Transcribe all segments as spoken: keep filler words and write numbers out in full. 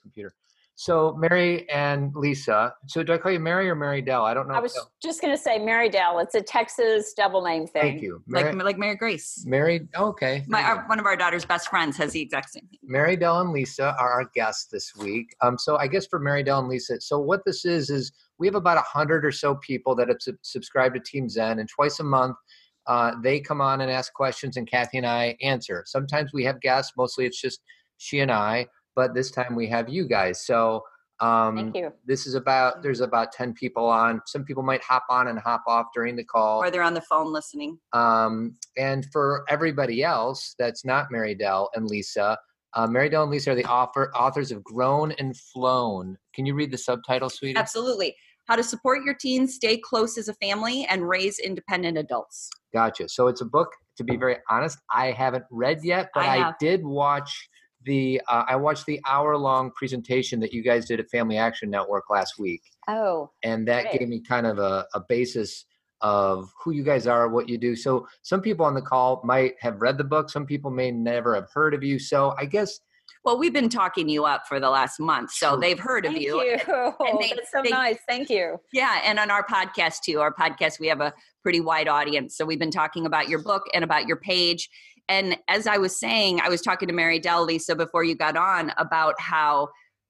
computer. So Mary and Lisa. So do I call you Mary or Mary Dell? I don't know. I was just going to say Mary Dell. It's a Texas double name thing. Thank you. Mary, like like Mary Grace. Mary, okay. My our, one of our daughter's best friends has the exact same thing. Mary Dell and Lisa are our guests this week. Um, so I guess for Mary Dell and Lisa, so what this is, is we have about a hundred or so people that have sub- subscribed to Team Zen, and twice a month, uh, they come on and ask questions, and Kathy and I answer. Sometimes we have guests. Mostly it's just she and I, but this time we have you guys. So um, Thank you. This is about, there's about ten people on. Some people might hop on and hop off during the call. Or they're on the phone listening. Um, and for everybody else that's not Mary Dell and Lisa, uh, Mary Dell and Lisa are the author, authors of Grown and Flown. Can you read the subtitle, sweetie? Absolutely. How to support your teens, stay close as a family, and raise independent adults. Gotcha. So it's a book, to be very honest, I haven't read yet, but I, I did watch the, uh, I watched the hour-long presentation that you guys did at Family Action Network last week. Oh. And that great. gave me kind of a, a basis of who you guys are, what you do. So some people on the call might have read the book. Some people may never have heard of you. So I guess. Well, we've been talking you up for the last month, so True. They've heard of Thank you. you. And they, That's so they, nice. Thank you. Yeah, and on our podcast too. Our podcast, we have a pretty wide audience. So we've been talking about your book and about your page. And as I was saying, I was talking to Mary Dell, Lisa, before you got on about how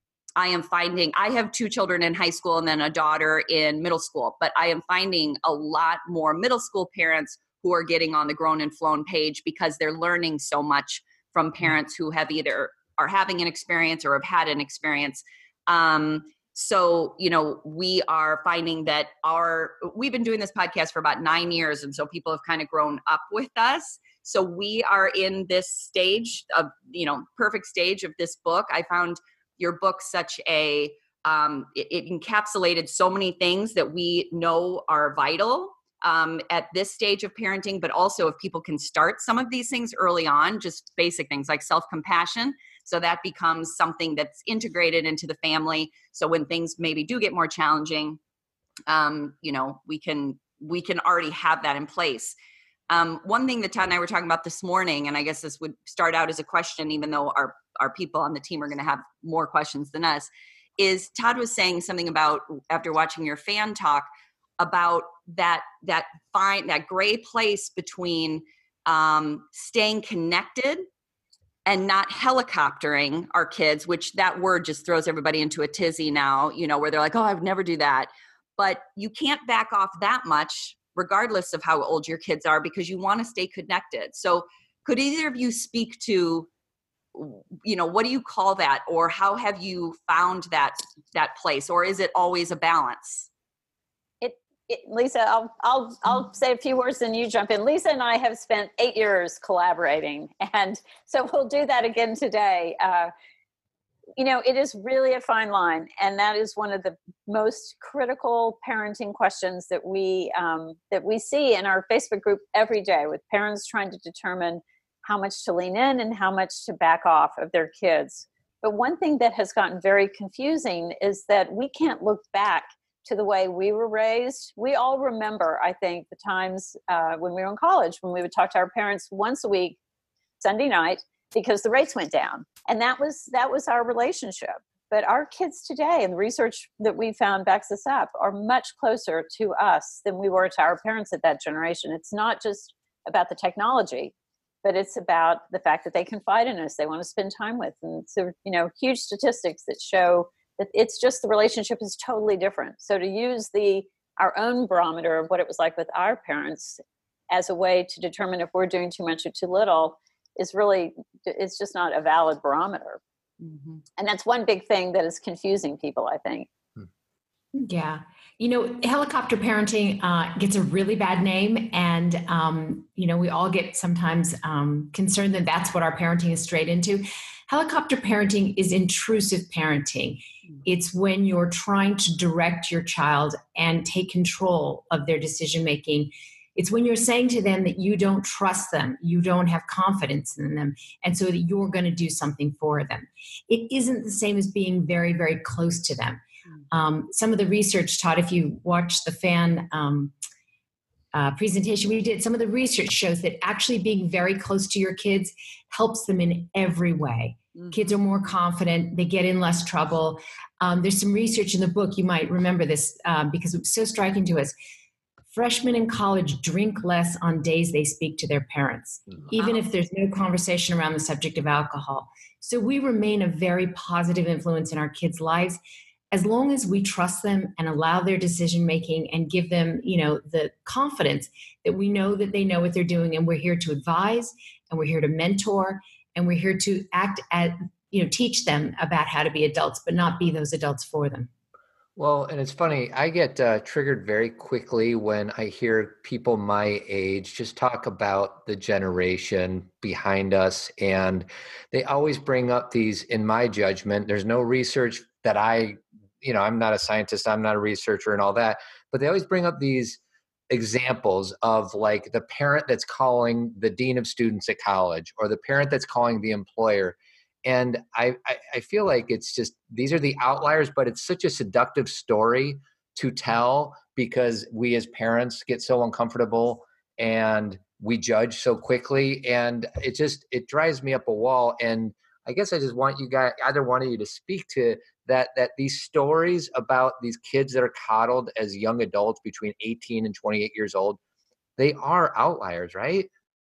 I am finding, I have two children in high school and then a daughter in middle school, but I am finding a lot more middle school parents who are getting on the Grown and Flown page because they're learning so much from parents who have either are having an experience or have had an experience. Um, so, you know, we are finding that our, we've been doing this podcast for about nine years. And so people have kind of grown up with us. So we are in this stage of, you know, perfect stage of this book. I found your book such a, um, it, it encapsulated so many things that we know are vital um, at this stage of parenting, but also if people can start some of these things early on, just basic things like self-compassion. So that becomes something that's integrated into the family. So when things maybe do get more challenging, um, you know, we can, we can already have that in place. Um, one thing that Todd and I were talking about this morning, and I guess this would start out as a question, even though our, our people on the team are going to have more questions than us, is Todd was saying something about, after watching your fan talk, about that, that fine, that gray place between um, staying connected and not helicoptering our kids, which that word just throws everybody into a tizzy now, you know, where they're like, oh, I would never do that. But you can't back off that much regardless of how old your kids are, because you want to stay connected. So could either of you speak to, you know, what do you call that? Or how have you found that, that place? Or is it always a balance? It, it Lisa, I'll, I'll, I'll say a few words and you jump in. Lisa and I have spent eight years collaborating. And so we'll do that again today. Uh, You know, it is really a fine line. And that is one of the most critical parenting questions that we um, that we see in our Facebook group every day, with parents trying to determine how much to lean in and how much to back off of their kids. But one thing that has gotten very confusing is that we can't look back to the way we were raised. We all remember, I think, the times uh, when we were in college, when we would talk to our parents once a week, Sunday night, because the rates went down. And that was that was our relationship. But our kids today, and the research that we found backs this up, are much closer to us than we were to our parents at that generation. It's not just about the technology, but it's about the fact that they confide in us, they want to spend time with. And so, you know, huge statistics that show that it's just the relationship is totally different. So to use the our own barometer of what it was like with our parents as a way to determine if we're doing too much or too little is really, it's just not a valid barometer. Mm-hmm. And that's one big thing that is confusing people, I think. Yeah. You know, helicopter parenting uh, gets a really bad name. And, um, you know, we all get sometimes um, concerned that that's what our parenting is straight into. Helicopter parenting is intrusive parenting. It's when you're trying to direct your child and take control of their decision-making. It's when you're saying to them that you don't trust them, you don't have confidence in them, and so that you're going to do something for them. It isn't the same as being very, very close to them. Um, some of the research, Todd, if you watch the fan um, uh, presentation we did, some of the research shows that actually being very close to your kids helps them in every way. Mm-hmm. Kids are more confident. They get in less trouble. Um, there's some research in the book. You might remember this um, because it was so striking to us. Freshmen in college drink less on days they speak to their parents, wow. even if there's no conversation around the subject of alcohol. So we remain a very positive influence in our kids' lives as long as we trust them and allow their decision making and give them, you know, the confidence that we know that they know what they're doing, and we're here to advise, and we're here to mentor, and we're here to act at, you know, teach them about how to be adults, but not be those adults for them. Well, and it's funny, I get uh, triggered very quickly when I hear people my age just talk about the generation behind us. And they always bring up these, in my judgment, there's no research that I, you know, I'm not a scientist, I'm not a researcher and all that, but they always bring up these examples of like the parent that's calling the dean of students at college, or the parent that's calling the employer. And I, I, I feel like it's just, these are the outliers, but it's such a seductive story to tell because we as parents get so uncomfortable and we judge so quickly. And it just, it drives me up a wall. And I guess I just want you guys, either one of you, to speak to that, that these stories about these kids that are coddled as young adults between eighteen and twenty-eight years old, they are outliers, right?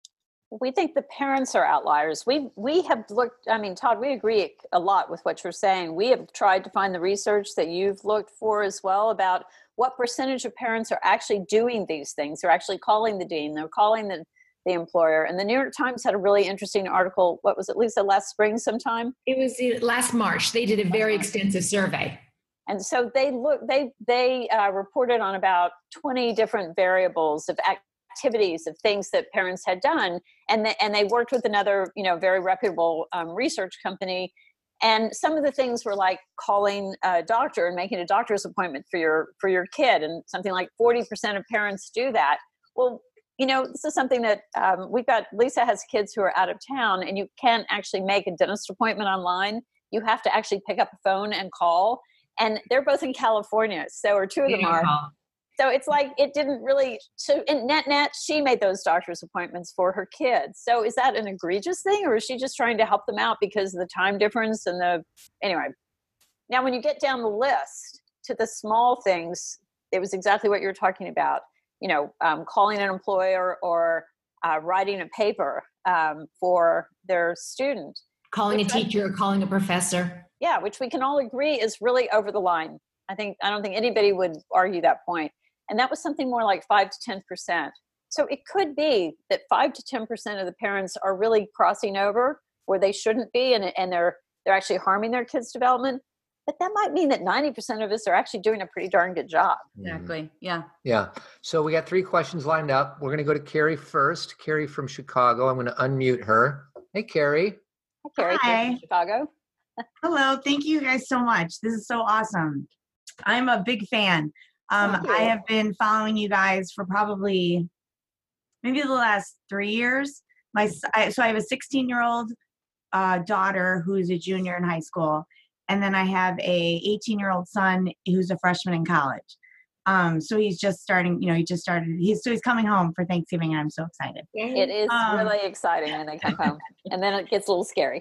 We think the parents are outliers. We we have looked, I mean, Todd, we agree a lot with what you're saying. We have tried to find the research that you've looked for as well about what percentage of parents are actually doing these things. They're actually calling the dean, they're calling the, the employer. And the New York Times had a really interesting article, what was it, Lisa, last spring sometime? It was last March. They did a very extensive survey. And so they look, they, they uh, reported on about twenty different variables of activity activities of things that parents had done. And, the, and they worked with another, you know, very reputable um, research company. And some of the things were like calling a doctor and making a doctor's appointment for your, for your kid. And something like forty percent of parents do that. Well, you know, this is something that um, we've got, Lisa has kids who are out of town, and you can't actually make a dentist appointment online. You have to actually pick up a phone and call. And they're both in California. So, or two of them Beautiful. are. So it's like, it didn't really, so in net net, she made those doctor's appointments for her kids. So is that an egregious thing, or is she just trying to help them out because of the time difference and the, anyway. Now, when you get down the list to the small things, it was exactly what you were talking about, you know, um, calling an employer or uh, writing a paper um, for their student. Calling a teacher or calling a professor. Yeah, which we can all agree is really over the line. I think, I don't think anybody would argue that point. And that was something more like five to ten percent. So it could be that five to ten percent of the parents are really crossing over where they shouldn't be, and, and they're, they're actually harming their kids' development. But that might mean that ninety percent of us are actually doing a pretty darn good job. Exactly. Yeah. Yeah. So we got three questions lined up. We're going to go to Carrie first. Carrie from Chicago. I'm going to unmute her. Hey, Carrie. Hi, Carrie. Hi. Carrie from Chicago. Hello. Thank you guys so much. This is so awesome. I'm a big fan. Um, I have been following you guys for probably maybe the last three years. My I, so I have a sixteen-year-old uh, daughter who's a junior in high school, and then I have a eighteen-year-old son who's a freshman in college. Um, so he's just starting. You know, he just started. He's so he's coming home for Thanksgiving, and I'm so excited. It is um, really exciting when they come home, and then it gets a little scary.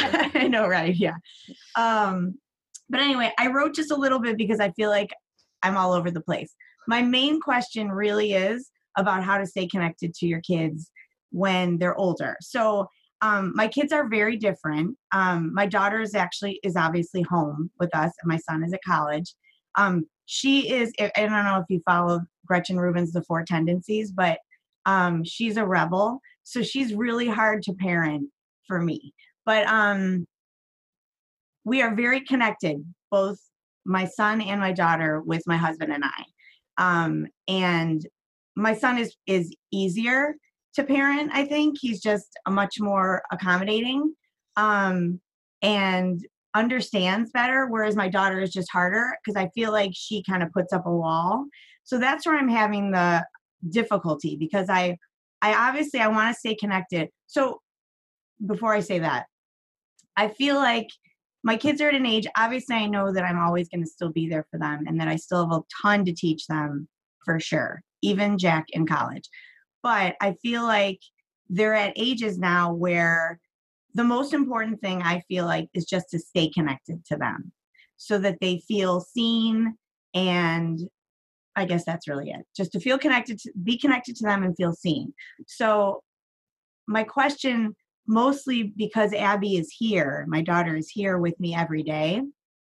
I know, right? Yeah. Um, but anyway, I wrote just a little bit because I feel like I'm all over the place. My main question really is about how to stay connected to your kids when they're older. So um, my kids are very different. Um, my daughter is actually is obviously home with us, and my son is at college. Um, she is, I don't know if you follow Gretchen Rubin's The Four Tendencies, but um, she's a rebel. So she's really hard to parent for me. But um, we are very connected, both my son and my daughter, with my husband and I. Um, and my son is, is easier to parent, I think. He's just a much more accommodating um, and understands better, whereas my daughter is just harder because I feel like she kind of puts up a wall. So that's where I'm having the difficulty, because I, I obviously, I want to stay connected. So before I say that, I feel like my kids are at an age, obviously I know that I'm always going to still be there for them and that I still have a ton to teach them for sure, even Jack in college. But I feel like they're at ages now where the most important thing I feel like is just to stay connected to them so that they feel seen. And I guess that's really it. Just to feel connected, to be connected to them and feel seen. So my question, mostly because Abby is here, my daughter is here with me every day,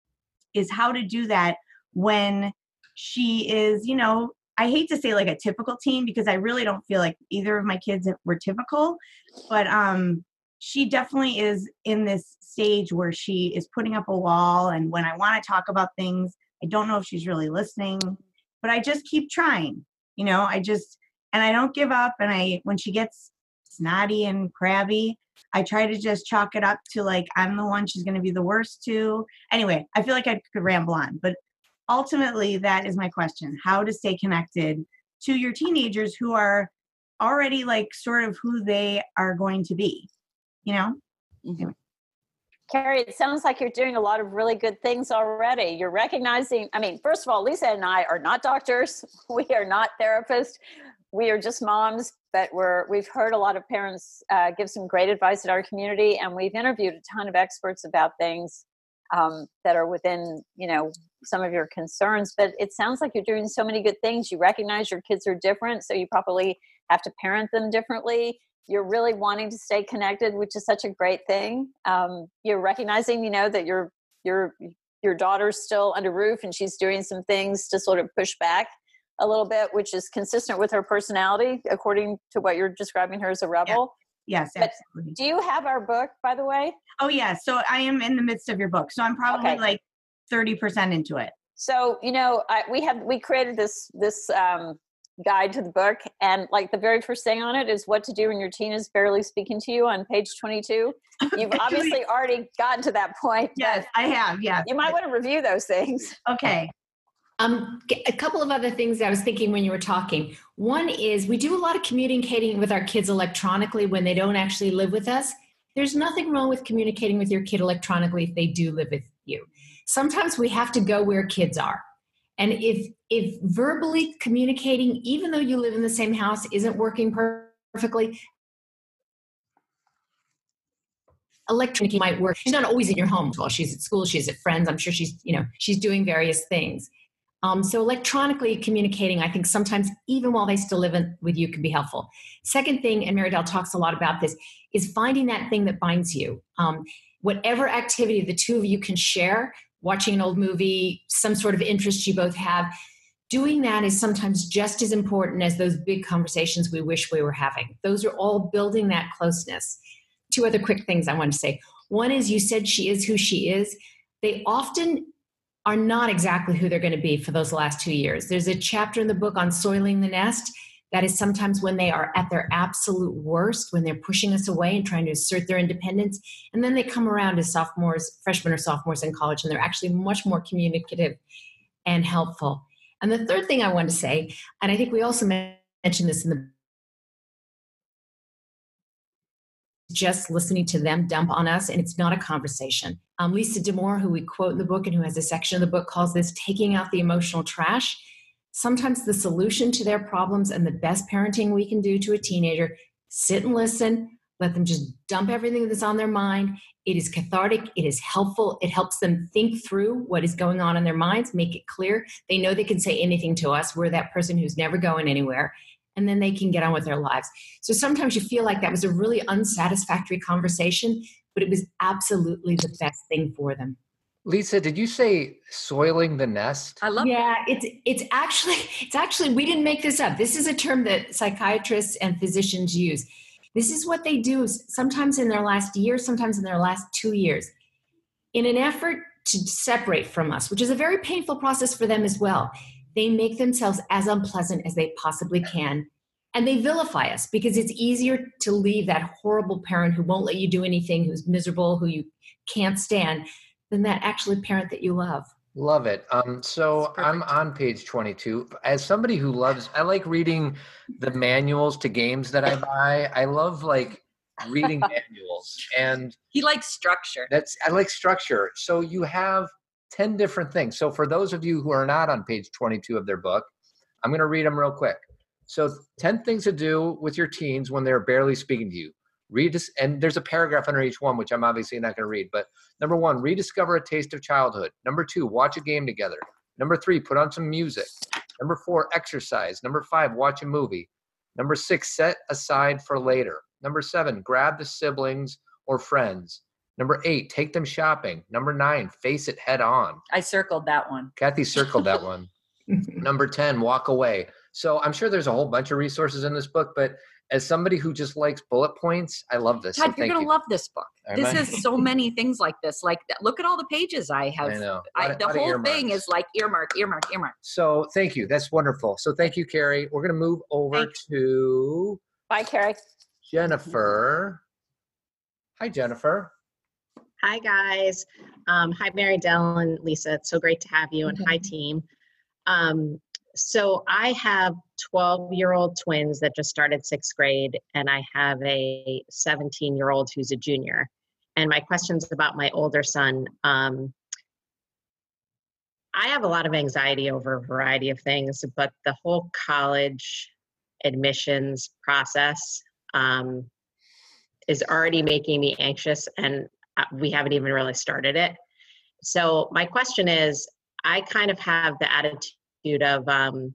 is how to do that when she is, you know, I hate to say like a typical teen because I really don't feel like either of my kids were typical, but um, she definitely is in this stage where she is putting up a wall. And when I want to talk about things, I don't know if she's really listening, but I just keep trying, you know, I just, and I don't give up. And I, when she gets snotty and crabby, I try to just chalk it up to like, I'm the one she's going to be the worst to. Anyway, I feel like I could ramble on, but ultimately that is my question, how to stay connected to your teenagers who are already like sort of who they are going to be, you know? Mm-hmm. Anyway. Carrie, it sounds like you're doing a lot of really good things already. You're recognizing, I mean, first of all, Lisa and I are not doctors. We are not therapists. We are just moms, but we're, we've heard a lot of parents uh, give some great advice in our community, and we've interviewed a ton of experts about things um, that are within, you know, some of your concerns. But it sounds like you're doing so many good things. You recognize your kids are different, so you probably have to parent them differently. You're really wanting to stay connected, which is such a great thing. Um, you're recognizing, you know, that your your your daughter's still under roof and she's doing some things to sort of push back a little bit, which is consistent with her personality, according to what you're describing her as a rebel. Yeah. Yes, but absolutely. Do you have our book, by the way? Oh, yeah. So I am in the midst of your book. So I'm probably okay. like thirty percent into it. So, you know, I, we have, we created this, this um, guide to the book. And like the very first thing on it is what to do when your teen is barely speaking to you on page twenty-two. You've obviously already gotten to that point. Yes, I have. Yeah. You might want to review those things. Okay. Um, a couple of other things I was thinking when you were talking. One is we do a lot of communicating with our kids electronically when they don't actually live with us. There's nothing wrong with communicating with your kid electronically if they do live with you. Sometimes we have to go where kids are. And if if verbally communicating, even though you live in the same house, isn't working perfectly, electronically might work. She's not always in your home. Well, she's at school, she's at friends. I'm sure she's, you know, she's doing various things. Um, so electronically communicating, I think sometimes even while they still live in, with you can be helpful. Second thing, and Mary Dell talks a lot about this, is finding that thing that binds you. Um, whatever activity the two of you can share, watching an old movie, some sort of interest you both have, doing that is sometimes just as important as those big conversations we wish we were having. Those are all building that closeness. Two other quick things I want to say. One is you said she is who she is. They often are not exactly who they're going to be for those last two years. There's a chapter in the book on soiling the nest. That is sometimes when they are at their absolute worst, when they're pushing us away and trying to assert their independence. And then they come around as sophomores, freshmen or sophomores in college, and they're actually much more communicative and helpful. And the third thing I want to say, and I think we also mentioned this in the just listening to them dump on us, and it's not a conversation. Um, Lisa D'Amour, who we quote in the book and who has a section of the book, calls this taking out the emotional trash. Sometimes the solution to their problems and the best parenting we can do to a teenager, sit and listen, let them just dump everything that's on their mind. It is cathartic. It is helpful. It helps them think through what is going on in their minds, make it clear. They know they can say anything to us. We're that person who's never going anywhere. And then they can get on with their lives. So sometimes you feel like that was a really unsatisfactory conversation, but it was absolutely the best thing for them. Lisa, did you say soiling the nest? I love yeah, that. it's it's actually it's actually we didn't make this up. This is a term that psychiatrists and physicians use. This is what they do sometimes in their last year, sometimes in their last two years. In an effort to separate from us, which is a very painful process for them as well. They make themselves as unpleasant as they possibly can. And they vilify us because it's easier to leave that horrible parent who won't let you do anything, who's miserable, who you can't stand, than that actually parent that you love. Love it. Um, so I'm on page twenty-two. As somebody who loves, I like reading the manuals to games that I buy. I love like reading manuals. And he likes structure. That's I like structure. So you have ten different things. So for those of you who are not on page twenty-two of their book, I'm going to read them real quick. So ten things to do with your teens when they're barely speaking to you. Redis- and there's a paragraph under each one, which I'm obviously not going to read. But number one, rediscover a taste of childhood. Number two, watch a game together. Number three, put on some music. Number four, exercise. Number five, watch a movie. Number six, set aside for later. Number seven, grab the siblings or friends. Number eight, take them shopping. Number nine, face it head on. I circled that one. Kathy circled that one. Number ten, walk away. So I'm sure there's a whole bunch of resources in this book, but as somebody who just likes bullet points, I love this. Todd, so you're going to you. love this book. Am this I? is so many things like this. Like, look at all the pages I have. I know. I, Lot of- the lot of whole earmarks. thing is like earmark, earmark, earmark. So thank you. That's wonderful. So thank you, Carrie. We're going to move over Thanks. to Bye, Carrie. Jennifer. Hi, Jennifer. Hi, guys. Um, hi, Mary Dell and Lisa. It's so great to have you, and hi, team. Um, so I have twelve-year-old twins that just started sixth grade, and I have a seventeen-year-old who's a junior. And my question's about my older son. Um, I have a lot of anxiety over a variety of things, but the whole college admissions process um, is already making me anxious, and we haven't even really started it. So my question is, I kind of have the attitude of, um,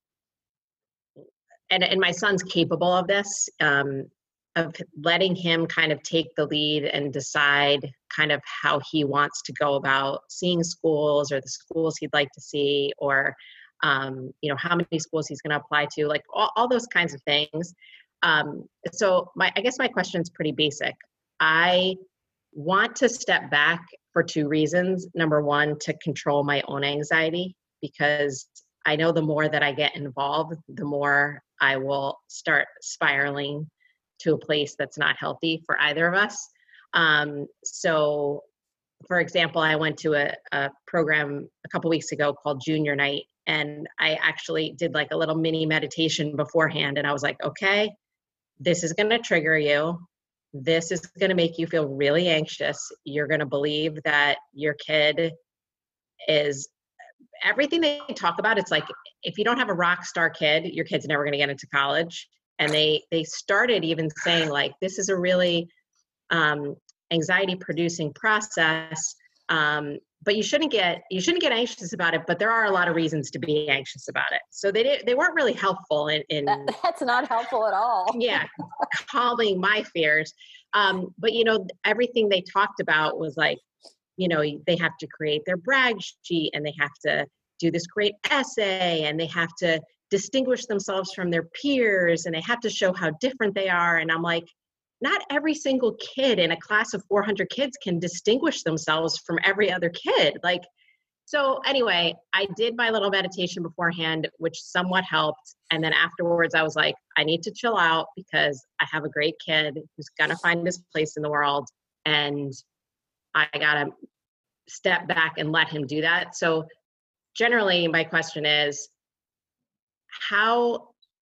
and, and my son's capable of this, um, of letting him kind of take the lead and decide kind of how he wants to go about seeing schools or the schools he'd like to see, or, um, you know, how many schools he's going to apply to, like all, all those kinds of things. Um, so my, I guess my question is pretty basic. I want to step back for two reasons. Number one, to control my own anxiety, because I know the more that I get involved, the more I will start spiraling to a place that's not healthy for either of us. Um, so, for example, I went to a, a program a couple weeks ago called Junior Night, and I actually did like a little mini meditation beforehand, and I was like, okay, this is going to trigger you. This is going to make you feel really anxious. You're going to believe that your kid is everything they talk about. It's like, if you don't have a rock star kid, your kid's never going to get into college. And they, they started even saying like, this is a really um, anxiety producing process. Um, but you shouldn't get, you shouldn't get anxious about it, but there are a lot of reasons to be anxious about it. So they did, they weren't really helpful in, in That, that's not helpful at all. yeah, calming my fears. Um, but, you know, everything they talked about was like, you know, they have to create their brag sheet, and they have to do this great essay, and they have to distinguish themselves from their peers, and they have to show how different they are. And I'm like, not every single kid in a class of four hundred kids can distinguish themselves from every other kid. Like, so anyway, I did my little meditation beforehand, which somewhat helped. And then afterwards I was like, I need to chill out because I have a great kid who's gonna find his place in the world. And I gotta step back and let him do that. So generally my question is, how,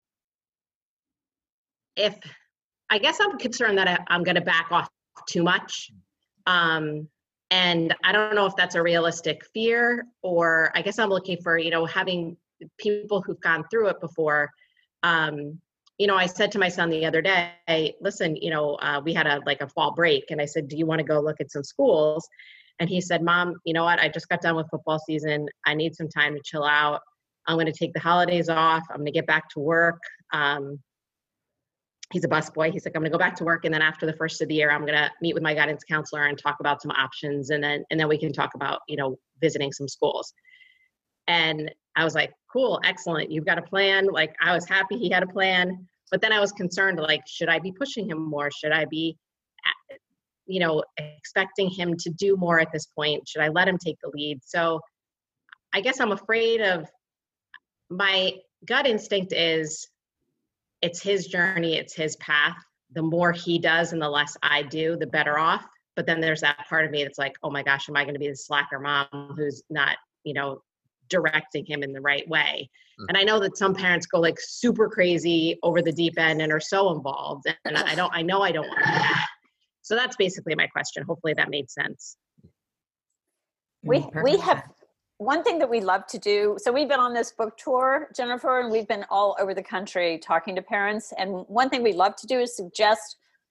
if, I guess I'm concerned that I, I'm going to back off too much. Um, and I don't know if that's a realistic fear, or I guess I'm looking for, you know, having people who've gone through it before. Um, you know, I said to my son the other day, listen, you know, uh, we had a, like a fall break, and I said, do you want to go look at some schools? And he said, Mom, you know what? I just got done with football season. I need some time to chill out. I'm going to take the holidays off. I'm going to get back to work. Um, He's a busboy. He's like, I'm gonna go back to work, and then after the first of the year, I'm gonna meet with my guidance counselor and talk about some options, and then and then we can talk about, you know, visiting some schools. And I was like, cool, excellent. You've got a plan. Like, I was happy he had a plan, but then I was concerned, like, should I be pushing him more? Should I be, you know, expecting him to do more at this point? Should I let him take the lead? So I guess I'm afraid of, my gut instinct is, it's his journey, it's his path. The more he does and the less I do, the better off. But then there's that part of me that's like, oh my gosh, am I going to be the slacker mom who's not, you know, directing him in the right way? Mm-hmm. And I know that some parents go like super crazy over the deep end and are so involved. And I don't, I know I don't want to do that. So that's basically my question. Hopefully that made sense. We, we have, one thing that we love to do, so we've been on this book tour, Jennifer, and we've been all over the country talking to parents. And one thing we love to do is suggest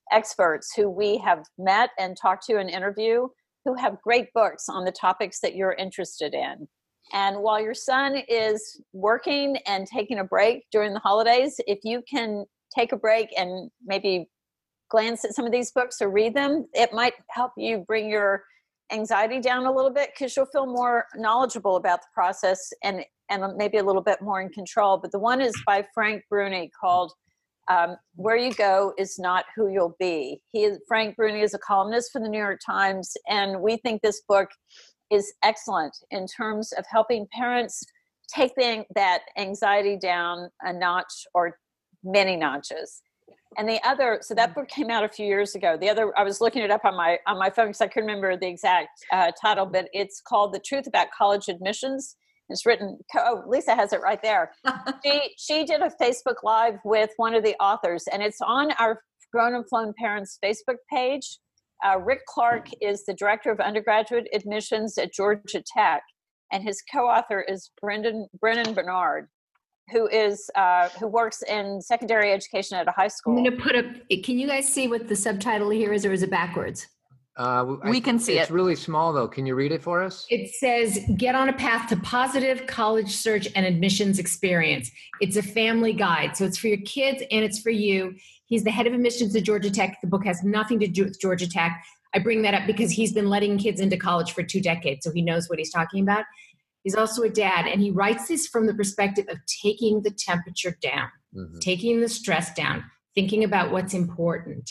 experts who we have met and talked to and interview who have great books on the topics that you're interested in. And while your son is working and taking a break during the holidays, if you can take a break and maybe glance at some of these books or read them, it might help you bring your anxiety down a little bit, because you'll feel more knowledgeable about the process and, and maybe a little bit more in control. But the one is by Frank Bruni called um, Where You Go Is Not Who You'll Be. He is, Frank Bruni is a columnist for the New York Times, and we think this book is excellent in terms of helping parents take the, that anxiety down a notch or many notches. And the other, so that book came out a few years ago. The other, I was looking it up on my on my phone because I couldn't remember the exact uh, title, but it's called The Truth About College Admissions. It's written, oh, Lisa has it right there. she she did a Facebook Live with one of the authors, and it's on our Grown and Flown Parents Facebook page. Uh, Rick Clark is the director of undergraduate admissions at Georgia Tech, and his co-author is Brendan Brennan Bernard, who is uh, who works in secondary education at a high school. I'm going to put up. Can you guys see what the subtitle here is, or is it backwards? Uh, we I, can see it's it. It's really small, though. Can you read it for us? It says, "Get on a path to positive college search and admissions experience." It's a family guide, so it's for your kids and it's for you. He's the head of admissions at Georgia Tech. The book has nothing to do with Georgia Tech. I bring that up because he's been letting kids into college for two decades, so he knows what he's talking about. He's also a dad, and he writes this from the perspective of taking the temperature down, mm-hmm. taking the stress down, thinking about what's important.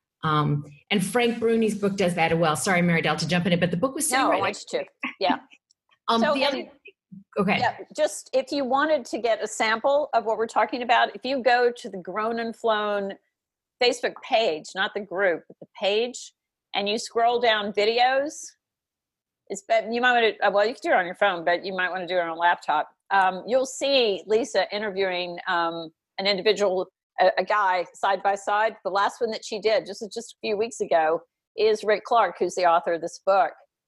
Um, and Frank Bruni's book does that as well. Sorry, Mary Dell, to jump in it, but the book was so no, right. I want you to. Yeah. um, so, the other, okay. Yeah, just if you wanted to get a sample of what we're talking about, if you go to the Grown and Flown Facebook page, not the group, but the page, and you scroll down videos, it's but you might want to, well, you can do it on your phone, but you might want to do it on a laptop. Um, you'll see Lisa interviewing um, an individual, a, a guy side by side. The last one that she did just, just a few weeks ago is Rick Clark, who's the author of this book.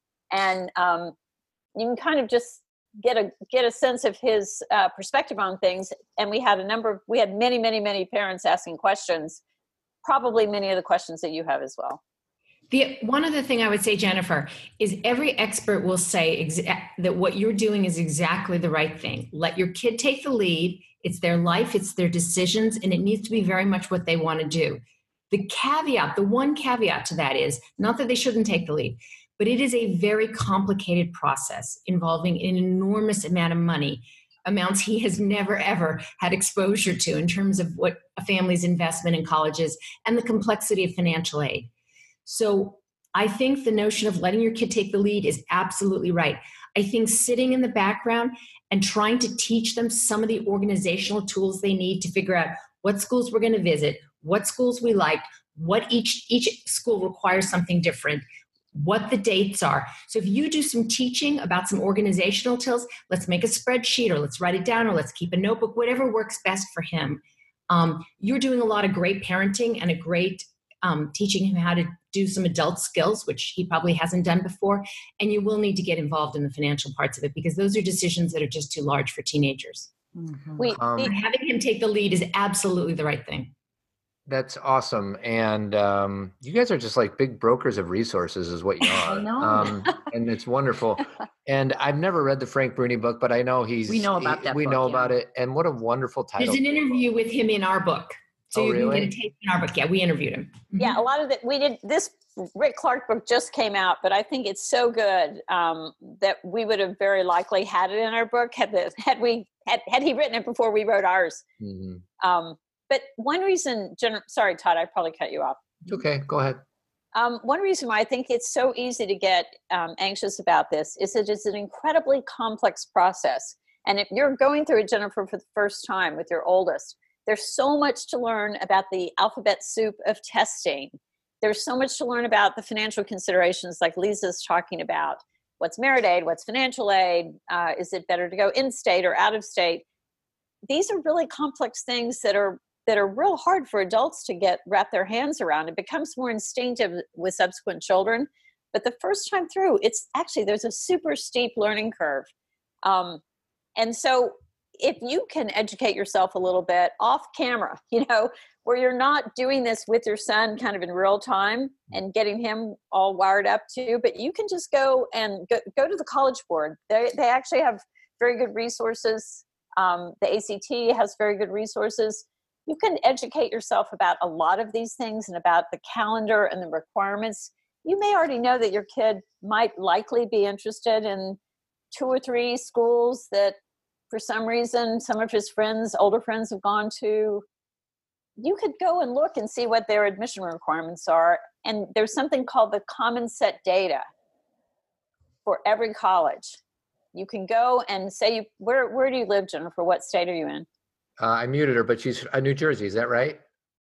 And um, you can kind of just get a get a sense of his uh, perspective on things. And we had a number of, we had many, many, many parents asking questions, probably many of the questions that you have as well. The one other thing I would say, Jennifer, is every expert will say exa- that what you're doing is exactly the right thing. Let your kid take the lead. It's their life, it's their decisions, and it needs to be very much what they want to do. The caveat, the one caveat to that is, not that they shouldn't take the lead, but it is a very complicated process involving an enormous amount of money, amounts he has never, ever had exposure to in terms of what a family's investment in college is and the complexity of financial aid. So I think the notion of letting your kid take the lead is absolutely right. I think sitting in the background and trying to teach them some of the organizational tools they need to figure out what schools we're going to visit, what schools we liked, what each, each school requires something different, what the dates are. So if you do some teaching about some organizational tools, let's make a spreadsheet or let's write it down or let's keep a notebook, whatever works best for him. Um, you're doing a lot of great parenting and a great um, teaching him how to do some adult skills, which he probably hasn't done before. And you will need to get involved in the financial parts of it because those are decisions that are just too large for teenagers. Mm-hmm. We, um, the, having him take the lead is absolutely the right thing. That's awesome. And um, you guys are just like big brokers of resources is what you are. I know. Um, and it's wonderful. And I've never read the Frank Bruni book, but I know he's, we know about he, that we book, know yeah. about it. And what a wonderful title. There's an interview with him in our book. So Oh, you really? can get a taste in our book. Yeah, we interviewed him. Mhm. yeah, a lot of it, we did, this Rick Clark book just came out, but I think it's so good um, that we would have very likely had it in our book had, the, had we, had, had he written it before we wrote ours. Mm-hmm. Um, But one reason, sorry, Todd, I probably cut you off. Okay, go ahead. Um, one reason why I think it's so easy to get um, anxious about this is that it's an incredibly complex process. And if you're going through it, Jennifer, for the first time with your oldest, there's so much to learn about the alphabet soup of testing. There's so much to learn about the financial considerations like Lisa's talking about. What's merit aid? What's financial aid? Uh, is it better to go in-state or out of state? These are really complex things that are that are real hard for adults to get wrap their hands around. It becomes more instinctive with subsequent children. But the first time through, it's actually, there's a super steep learning curve. Um, and so if you can educate yourself a little bit off camera, you know, where you're not doing this with your son kind of in real time and getting him all wired up too, but you can just go and go, go to the College Board. They, they actually have very good resources. Um, the A C T has very good resources. You can educate yourself about a lot of these things and about the calendar and the requirements. You may already know that your kid might likely be interested in two or three schools that for some reason some of his friends, older friends, have gone to. You could go and look and see what their admission requirements are. And there's something called the Common Set data for every college. You can go and say, you, where, where do you live, Jennifer? What state are you in? Uh, I muted her, but she's uh, New Jersey. Is that right?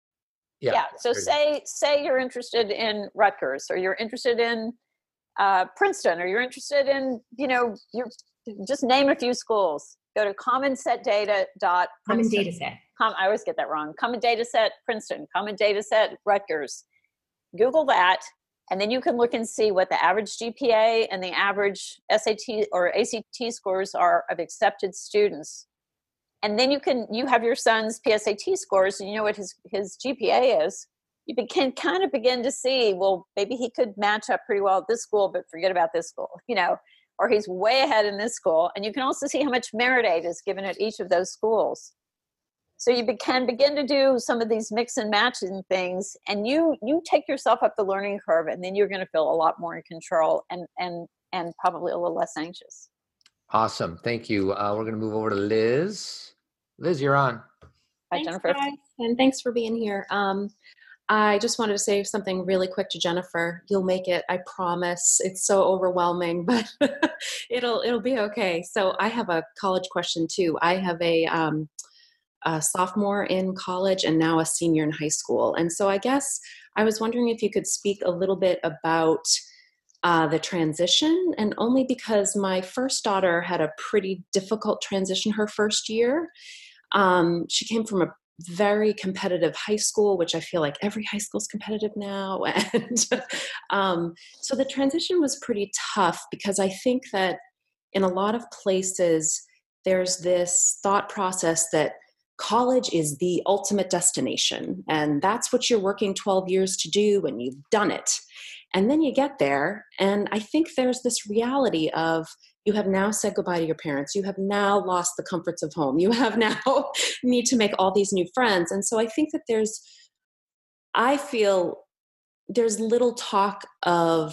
Yeah. yeah. So say, say you're interested in Rutgers, or you're interested in uh, Princeton, or you're interested in, you know, you're just name a few schools. Go to common set data dot Common data set. Com, I always get that wrong. Common data set Princeton, common data set Rutgers. Google that, and then you can look and see what the average G P A and the average S A T or A C T scores are of accepted students. And then you can, you have your son's P S A T scores, and you know what his, his G P A is. You can kind of begin to see, well, maybe he could match up pretty well at this school, but forget about this school, you know, or he's way ahead in this school. And you can also see how much merit aid is given at each of those schools. So you be, can begin to do some of these mix and matching things, and you you take yourself up the learning curve, and then you're going to feel a lot more in control and and and probably a little less anxious. Awesome. Thank you. Uh, we're going to move over to Liz. Liz, you're on. Hi, thanks, Jennifer. Guys, and thanks for being here. Um, I just wanted to say something really quick to Jennifer. You'll make it, I promise. It's so overwhelming, but it'll it'll be okay. So I have a college question too. I have a, um, a sophomore in college and now a senior in high school. And so I guess I was wondering if you could speak a little bit about uh, the transition, and only because my first daughter had a pretty difficult transition her first year. Um, she came from a very competitive high school, which I feel like every high school is competitive now. And um, so the transition was pretty tough, because I think that in a lot of places, there's this thought process that college is the ultimate destination, and that's what you're working twelve years to do, and you've done it. And then you get there, and I think there's this reality of, you have now said goodbye to your parents. You have now lost the comforts of home. You have now need to make all these new friends. And so I think that there's, I feel there's little talk of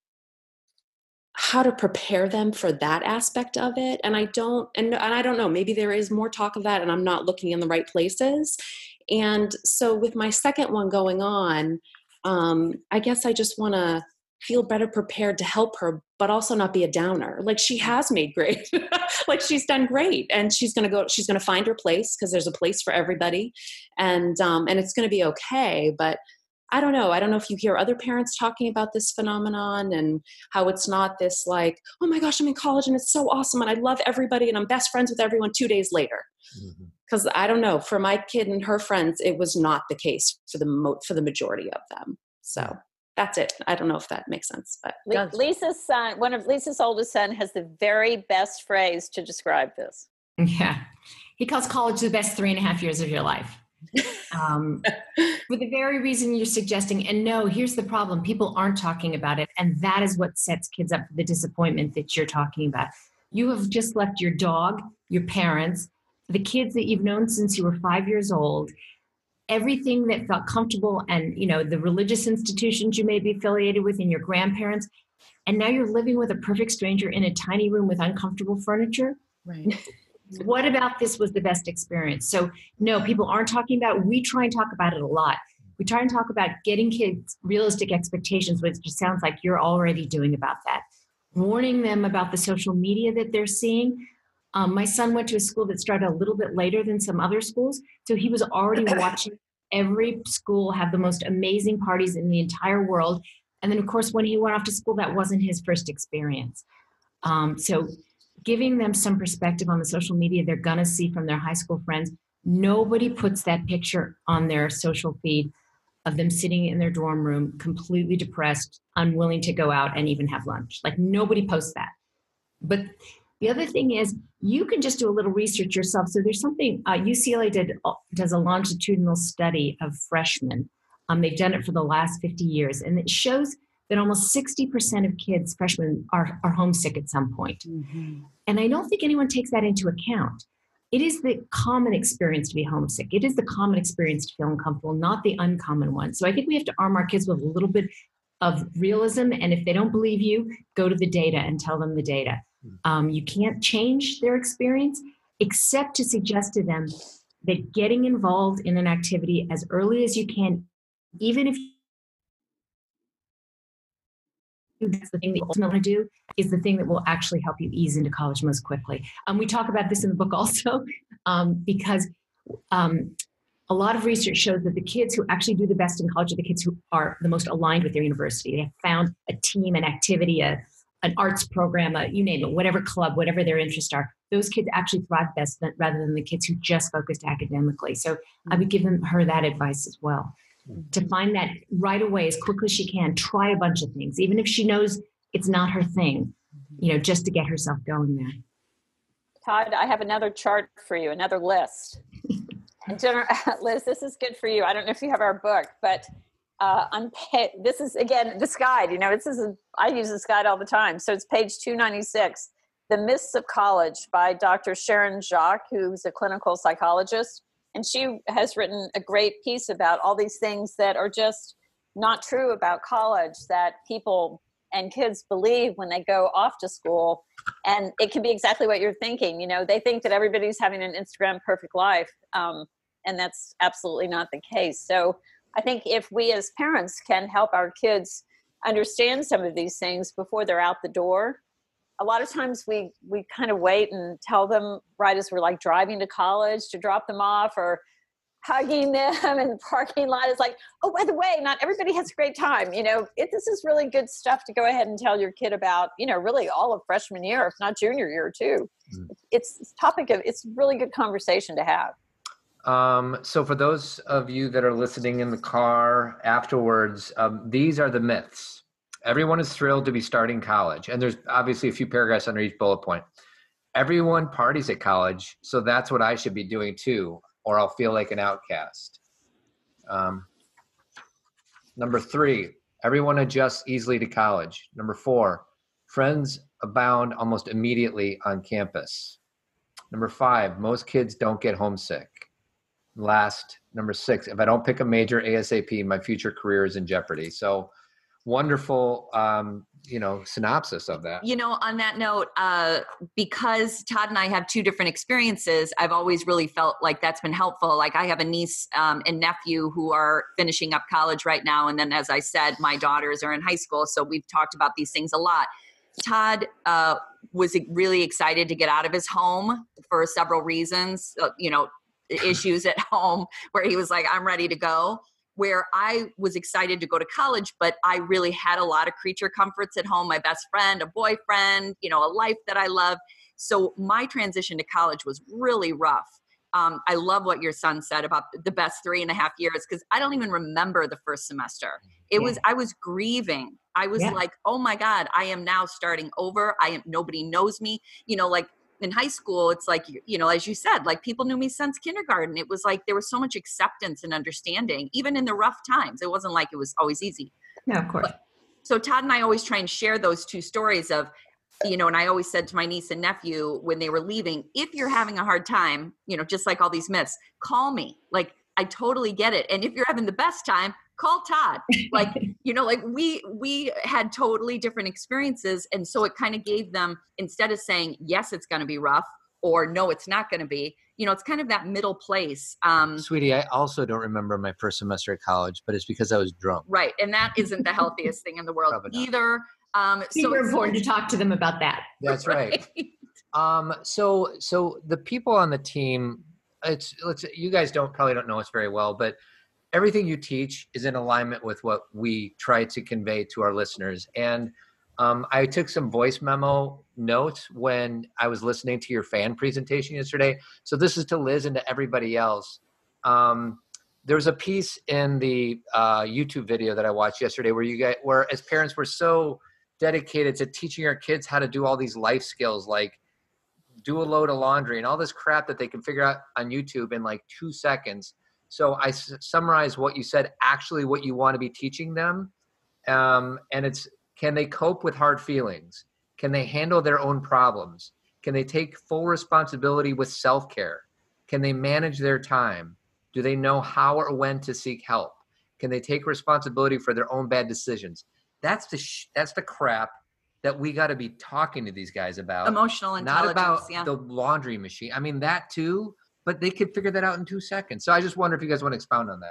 how to prepare them for that aspect of it. And I don't, and, and I don't know, maybe there is more talk of that and I'm not looking in the right places. And so with my second one going on, um, I guess I just want to feel better prepared to help her, but also not be a downer. Like, she has made great, like she's done great, and she's going to go, she's going to find her place, because there's a place for everybody. And, um, and it's going to be okay. But I don't know. I don't know if you hear other parents talking about this phenomenon, and how it's not this like, oh my gosh, I'm in college and it's so awesome and I love everybody and I'm best friends with everyone two days later. Because mm-hmm. I don't know, for my kid and her friends, it was not the case for the mo- for the majority of them. So that's it. I don't know if that makes sense, but Lisa's son, one of Lisa's oldest son, has the very best phrase to describe this. Yeah, he calls college the best three and a half years of your life. um, for the very reason you're suggesting. And no, here's the problem. People aren't talking about it. And that is what sets kids up for the disappointment that you're talking about. You have just left your dog, your parents, the kids that you've known since you were five years old, everything that felt comfortable, and, you know, the religious institutions you may be affiliated with, and your grandparents. And now you're living with a perfect stranger in a tiny room with uncomfortable furniture. Right. What about this was the best experience? So no, people aren't talking about it. We try and talk about it a lot. We try and talk about getting kids realistic expectations, which just sounds like you're already doing about that. Warning them about the social media that they're seeing. Um, my son went to a school that started a little bit later than some other schools. So he was already watching every school have the most amazing parties in the entire world. And then, of course, when he went off to school, that wasn't his first experience. Um, so giving them some perspective on the social media they're going to see from their high school friends. Nobody puts that picture on their social feed of them sitting in their dorm room, completely depressed, unwilling to go out and even have lunch. Like, nobody posts that. But The other thing is you can just do a little research yourself. So there's something, uh, U C L A did, does a longitudinal study of freshmen. Um, they've done it for the last fifty years, and it shows that almost sixty percent of kids, freshmen, are, are homesick at some point. Mm-hmm. And I don't think anyone takes that into account. It is the common experience to be homesick. It is the common experience to feel uncomfortable, not the uncommon one. So I think we have to arm our kids with a little bit of realism. And if they don't believe you, go to the data and tell them the data. Um, you can't change their experience except to suggest to them that getting involved in an activity as early as you can, even if that's the thing that you ultimately want to do, is the thing that will actually help you ease into college most quickly. Um, we talk about this in the book also, um, because um, a lot of research shows that the kids who actually do the best in college are the kids who are the most aligned with their university. They have found a team, an activity, a, an arts program, a, you name it, whatever club, whatever their interests are. Those kids actually thrive best than, rather than the kids who just focused academically. So I would give them, her that advice as well. To find that right away as quickly as she can, try a bunch of things, even if she knows it's not her thing, you know, just to get herself going there. Todd, I have another chart for you, another list. And Jennifer, Liz, this is good for you. I don't know if you have our book, but uh, on pa- this is, again, this guide, you know, this is, a, I use this guide all the time. So it's page two ninety-six, The Myths of College by Doctor Sharon Jacques, who's a clinical psychologist. And she has written a great piece about all these things that are just not true about college, that people and kids believe when they go off to school. And it can be exactly what you're thinking. You know, they think that everybody's having an Instagram perfect life. Um, and that's absolutely not the case. So I think if we as parents can help our kids understand some of these things before they're out the door, a lot of times we we kind of wait and tell them right as we're like driving to college to drop them off, or hugging them in the parking lot. It's like, oh, by the way, not everybody has a great time. You know, it, this is really good stuff to go ahead and tell your kid about, you know, really all of freshman year, if not junior year too. Mm. It's, it's topic of, it's really good conversation to have. Um, so for those of you that are listening in the car afterwards, um, these are the myths. Everyone is thrilled to be starting college. And there's obviously a few paragraphs under each bullet point. Everyone parties at college, so that's what I should be doing too, or I'll feel like an outcast. Um, number three, everyone adjusts easily to college. Number four, friends abound almost immediately on campus. Number five, most kids don't get homesick. Last, number six, if I don't pick a major ASAP, my future career is in jeopardy. So wonderful, um, you know, synopsis of that. You know, on that note, uh, because Todd and I have two different experiences, I've always really felt like that's been helpful. Like I have a niece um, and nephew who are finishing up college right now. And then, as I said, my daughters are in high school. So we've talked about these things a lot. Todd uh, was really excited to get out of his home for several reasons, uh, you know, issues at home where he was like, I'm ready to go. Where I was excited to go to college, but I really had a lot of creature comforts at home, my best friend, a boyfriend, you know, a life that I love. So my transition to college was really rough. Um, I love what your son said about the best three and a half years, because I don't even remember the first semester. It yeah. was, I was grieving. I was yeah. like, oh my God, I am now starting over. I am, nobody knows me, you know, like, in high school, it's like, you know, as you said, like people knew me since kindergarten. It was like there was so much acceptance and understanding, even in the rough times. It wasn't like it was always easy. Yeah, of course. But, so Todd and I always try and share those two stories of, you know, and I always said to my niece and nephew when they were leaving, if you're having a hard time, you know, just like all these myths, call me. Like, I totally get it. And if you're having the best time, call Todd. Like, you know, like we, we had totally different experiences. And so it kind of gave them, instead of saying, yes, it's going to be rough, or no, it's not going to be, you know, it's kind of that middle place. Um, Sweetie, I also don't remember my first semester at college, but it's because I was drunk. Right. And that isn't the healthiest thing in the world either. Um, Super so important to talk to them about that. That's right. right. Um, so, so the people on the team, it's, let's, you guys don't probably don't know us very well, but everything you teach is in alignment with what we try to convey to our listeners. And um, I took some voice memo notes when I was listening to your fan presentation yesterday. So this is to Liz and to everybody else. Um, there was a piece in the uh, YouTube video that I watched yesterday where you guys, where as parents, we're so dedicated to teaching our kids how to do all these life skills, like do a load of laundry and all this crap that they can figure out on YouTube in like two seconds. So I s- summarize what you said, actually what you want to be teaching them. Um, and it's, can they cope with hard feelings? Can they handle their own problems? Can they take full responsibility with self-care? Can they manage their time? Do they know how or when to seek help? Can they take responsibility for their own bad decisions? That's the sh- that's the crap that we got to be talking to these guys about. Emotional intelligence, not about yeah. the laundry machine. I mean, that too, but they could figure that out in two seconds. So I just wonder if you guys want to expound on that.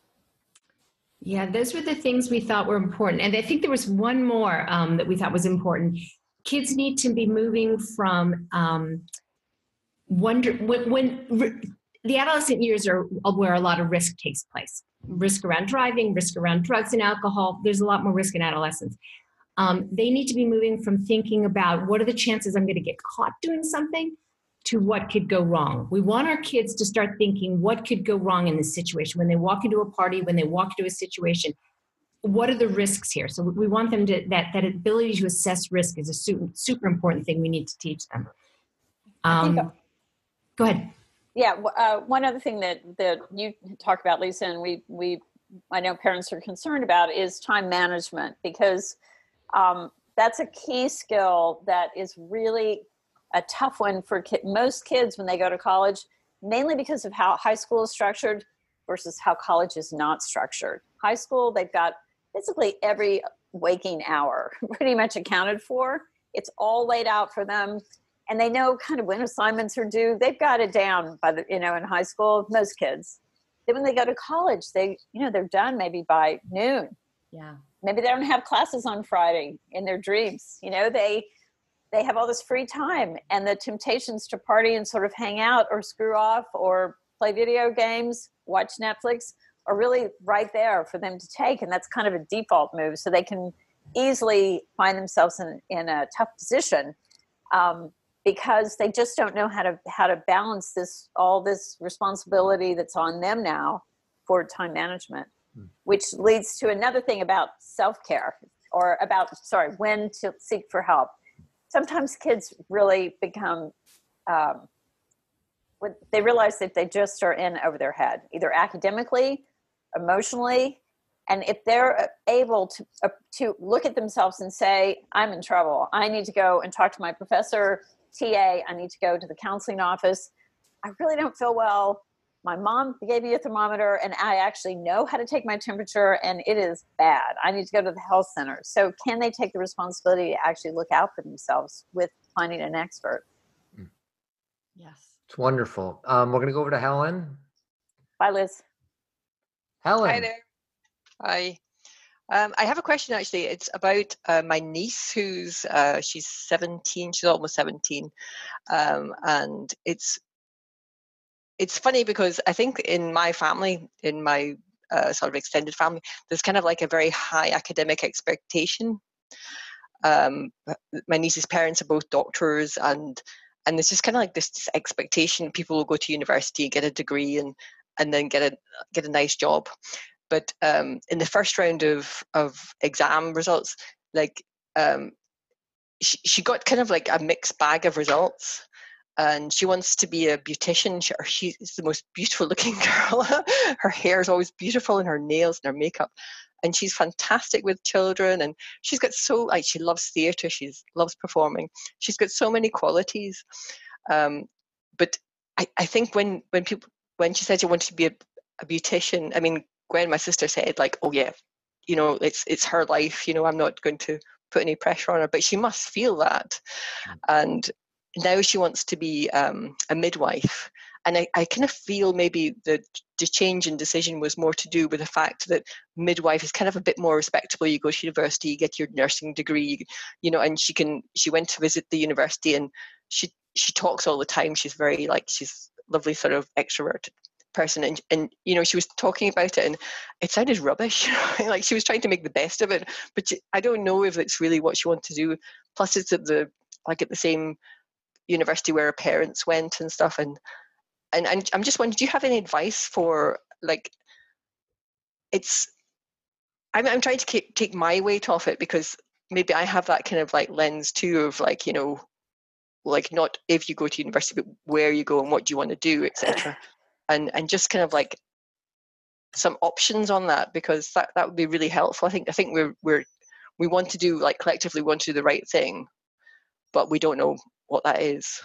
Yeah, those were the things we thought were important. And I think there was one more um, that we thought was important. Kids need to be moving from um, wonder when, when re, the adolescent years are where a lot of risk takes place. Risk around driving, risk around drugs and alcohol. There's a lot more risk in adolescence. Um, they need to be moving from thinking about what are the chances I'm going to get caught doing something to what could go wrong. We want our kids to start thinking what could go wrong in this situation. When they walk into a party, when they walk into a situation, what are the risks here? So we want them to, that, that ability to assess risk is a super, super important thing we need to teach them. Um, think, go ahead. Yeah, uh, one other thing that, that you talk about, Lisa, and we, we, I know parents are concerned about is time management, because um, that's a key skill that is really a tough one for ki- most kids when they go to college, mainly because of how high school is structured versus how college is not structured. High school, they've got basically every waking hour pretty much accounted for. It's all laid out for them, and they know kind of when assignments are due. They've got it down by the, you know, in high school, most kids. Then when they go to college, they, you know, they're done maybe by noon. Yeah. Maybe they don't have classes on Friday in their dreams. You know, they, they have all this free time, and the temptations to party and sort of hang out or screw off or play video games, watch Netflix are really right there for them to take. And that's kind of a default move. So they can easily find themselves in, in a tough position um, because they just don't know how to, how to balance this, all this responsibility that's on them now for time management, hmm. which leads to another thing about self-care or about, sorry, when to seek for help. Sometimes kids really become, um, they realize that they just are in over their head, either academically, emotionally, and if they're able to uh, to look at themselves and say, I'm in trouble, I need to go and talk to my professor, T A, I need to go to the counseling office, I really don't feel well, my mom gave me a thermometer and I actually know how to take my temperature and it is bad, I need to go to the health center. So can they take the responsibility to actually look out for themselves with finding an expert? Yes. It's wonderful. Um, we're going to go over to Helen. Bye, Liz. Helen. Hi there. Hi. Um, I have a question, actually. It's about uh, my niece, who's uh, she's seventeen. She's almost seventeen, um, and it's it's funny because I think in my family, in my uh, sort of extended family, there's kind of like a very high academic expectation. Um, my niece's parents are both doctors, and and there's just kind of like this, this expectation people will go to university, get a degree, and and then get a get a nice job. But um, in the first round of, of exam results, like um, she, she got kind of like a mixed bag of results. And she wants to be a beautician. She, she's the most beautiful looking girl. Her hair is always beautiful, and her nails and her makeup. And she's fantastic with children. And she's got so, like, she loves theatre. She loves performing. She's got so many qualities. Um, but I, I think when, when people, when she said she wanted to be a, a beautician, I mean, Gwen, my sister, said like, oh yeah, you know, it's it's her life, you know, I'm not going to put any pressure on her, but she must feel that. And now she wants to be um, a midwife. And I, I kind of feel maybe the, the change in decision was more to do with the fact that midwife is kind of a bit more respectable. You go to university, you get your nursing degree, you know, and she can, she went to visit the university, and she, she talks all the time. She's very like, she's lovely sort of extroverted person, and and you know, she was talking about it and it sounded rubbish. Like she was trying to make the best of it, but she, I don't know if it's really what she wanted to do. Plus it's at the like at the same university where her parents went and stuff, and and, and I'm just wondering, do you have any advice for like, it's I'm, I'm trying to keep, take my weight off it, because maybe I have that kind of like lens too of like, you know, like not if you go to university, but where you go and what do you want to do, et cetera. And and just kind of like some options on that, because that, that would be really helpful. I think I think we're we're we want to do like collectively we want to do the right thing, but we don't know what that is.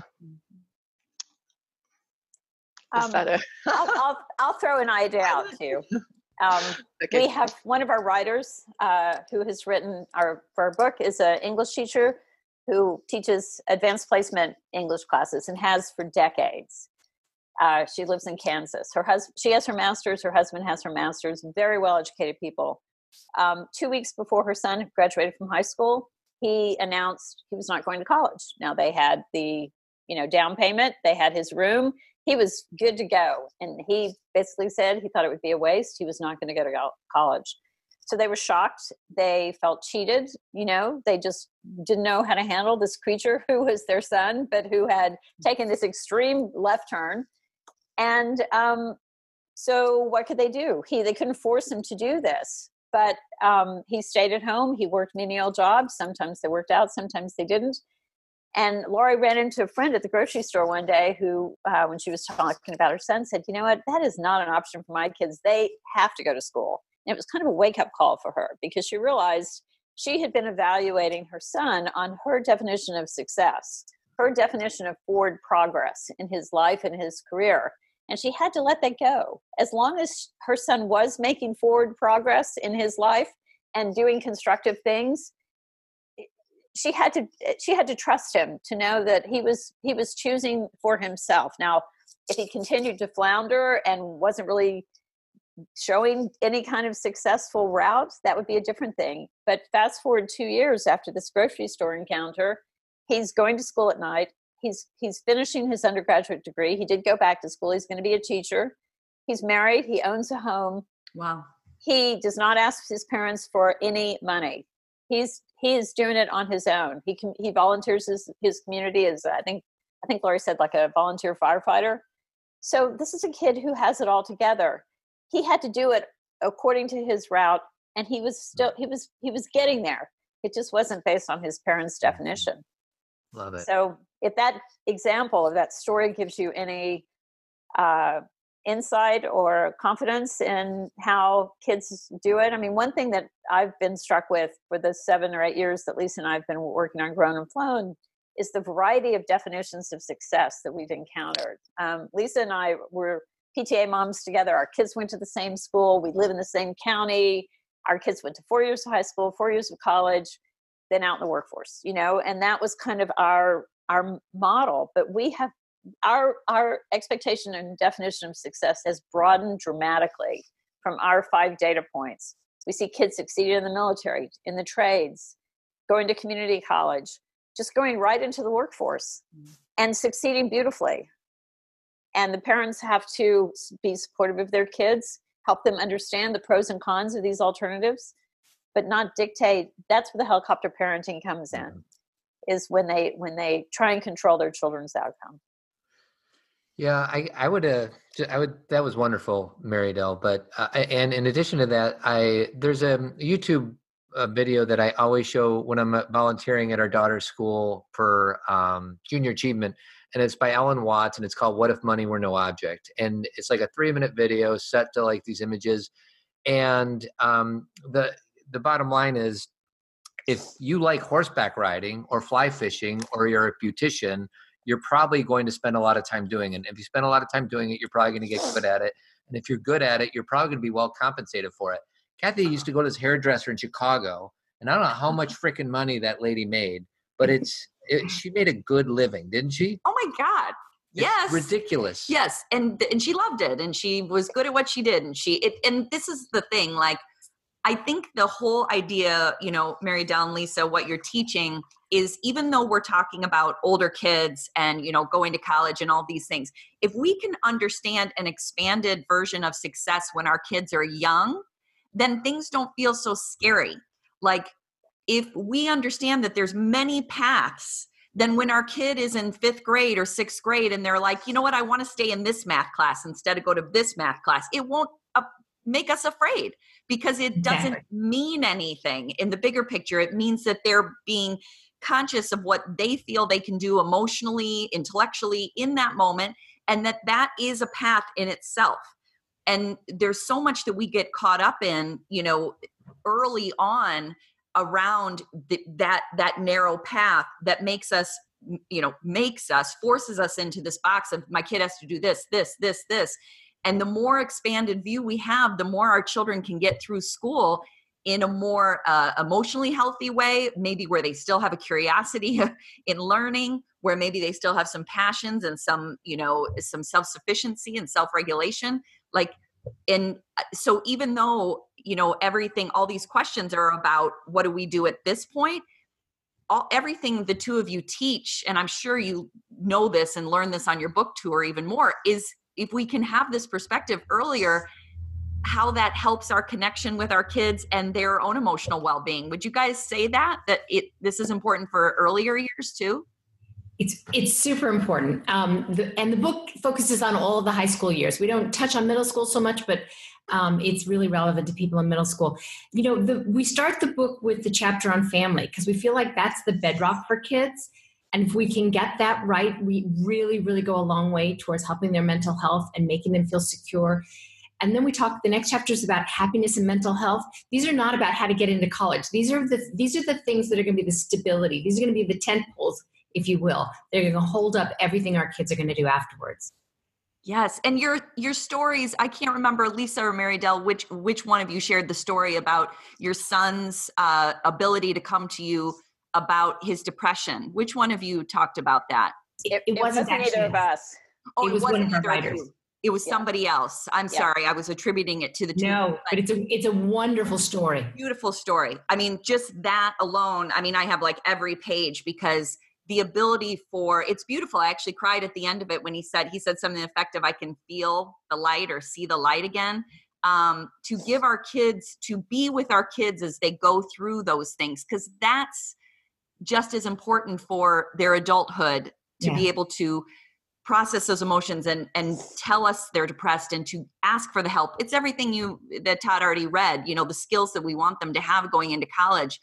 Um, is that a I'll, I'll I'll throw an idea out too. Um, okay. We have one of our writers uh, who has written our for our book is an English teacher who teaches advanced placement English classes and has for decades. Uh, she lives in Kansas. Her husband, she has her master's. Her husband has her master's. Very well educated people. Um, two weeks before her son graduated from high school, he announced he was not going to college. Now they had the you know down payment. They had his room. He was good to go. And he basically said he thought it would be a waste. He was not going to go to college. So they were shocked. They felt cheated. You know, they just didn't know how to handle this creature who was their son, but who had taken this extreme left turn. And um, so what could they do? He, they couldn't force him to do this, but um, he stayed at home. He worked menial jobs. Sometimes they worked out, sometimes they didn't. And Laurie ran into a friend at the grocery store one day who, uh, when she was talking about her son, said, you know what, that is not an option for my kids. They have to go to school. And it was kind of a wake-up call for her because she realized she had been evaluating her son on her definition of success, her definition of forward progress in his life and his career. And she had to let that go. As long as her son was making forward progress in his life and doing constructive things, she had to she had to trust him to know that he was he was choosing for himself. Now, if he continued to flounder and wasn't really showing any kind of successful route, that would be a different thing. But fast forward two years after this grocery store encounter, he's going to school at night. He's he's finishing his undergraduate degree. He did go back to school. He's going to be a teacher. He's married. He owns a home. Wow. He does not ask his parents for any money. He's he is doing it on his own. He can he volunteers his, his community as I think I think Laurie said like a volunteer firefighter. So this is a kid who has it all together. He had to do it according to his route, and he was still he was he was getting there. It just wasn't based on his parents' definition. Love it. So if that example of that story gives you any uh, insight or confidence in how kids do it. I mean, one thing that I've been struck with for the seven or eight years that Lisa and I have been working on Grown and Flown is the variety of definitions of success that we've encountered. Um, Lisa and I were P T A moms together. Our kids went to the same school. We live in the same county. Our kids went to four years of high school, four years of college, then out in the workforce, you know, and that was kind of our our model. But we have Our our expectation and definition of success has broadened dramatically from our five data points. We see kids succeeding in the military, in the trades, going to community college, just going right into the workforce and succeeding beautifully. And the parents have to be supportive of their kids, help them understand the pros and cons of these alternatives, but not dictate. That's where the helicopter parenting comes in, is when they when they try and control their children's outcome. Yeah, I, I would, uh, I would, that was wonderful, Mary Dell. But, uh, and in addition to that, I, there's a YouTube uh, video that I always show when I'm volunteering at our daughter's school for um, junior achievement. And it's by Ellen Watts, and it's called What If Money Were No Object? And it's like a three minute video set to like these images. And um, the, the bottom line is, if you like horseback riding or fly fishing, or you're a beautician, you're probably going to spend a lot of time doing it. If you spend a lot of time doing it, you're probably going to get good at it. And if you're good at it, you're probably going to be well compensated for it. Kathy used to go to this hairdresser in Chicago, and I don't know how much freaking money that lady made, but it's it, she made a good living, didn't she? Oh my God. It's yes. ridiculous. Yes. And, and she loved it, and she was good at what she did. And she, it, and this is the thing, like, I think the whole idea, you know, Mary Dell and Lisa, what you're teaching is, even though we're talking about older kids and, you know, going to college and all these things, if we can understand an expanded version of success when our kids are young, then things don't feel so scary. Like, if we understand that there's many paths, then when our kid is in fifth grade or sixth grade and they're like, you know what, I want to stay in this math class instead of go to this math class, it won't uh, make us afraid, because it doesn't mean anything in the bigger picture. It means that they're being conscious of what they feel they can do emotionally, intellectually in that moment, and that that is a path in itself. And there's so much that we get caught up in, you know, early on around the, that that narrow path that makes us, you know, makes us, forces us into this box of my kid has to do this, this, this, this. And the more expanded view we have, the more our children can get through school in a more uh, emotionally healthy way, maybe where they still have a curiosity in learning, where maybe they still have some passions and some, you know, some self-sufficiency and self-regulation. Like, and so even though, you know, everything, all these questions are about what do we do at this point, all, everything the two of you teach, and I'm sure you know this and learn this on your book tour even more, is if we can have this perspective earlier, how that helps our connection with our kids and their own emotional well-being. Would you guys say that, that it, this is important for earlier years too? It's it's super important. Um, the, and the book focuses on all of the high school years. We don't touch on middle school so much, but um, it's really relevant to people in middle school. You know, the, we start the book with the chapter on family because we feel like that's the bedrock for kids. And if we can get that right, we really, really go a long way towards helping their mental health and making them feel secure. And then we talk, the next chapter is about happiness and mental health. These are not about how to get into college. These are the, these are the things that are going to be the stability. These are going to be the tent poles, if you will. They're going to hold up everything our kids are going to do afterwards. Yes. And your, your stories, I can't remember, Lisa or Mary Dell, which, which one of you shared the story about your son's uh, ability to come to you about his depression. Which one of you talked about that? It, it wasn't, wasn't either of us. Oh, it was it one of our either writers. Of you. It was yeah. somebody else. I'm yeah. sorry. I was attributing it to the two. No, but it's a, it's a wonderful story. Beautiful story. I mean, just that alone. I mean, I have like every page because the ability for, it's beautiful. I actually cried at the end of it when he said, he said something effective, I can feel the light or see the light again. Um, to give our kids, to be with our kids as they go through those things. Cause that's just as important for their adulthood to yeah. be able to process those emotions and, and tell us they're depressed and to ask for the help. It's everything you, that Todd already read, you know, the skills that we want them to have going into college.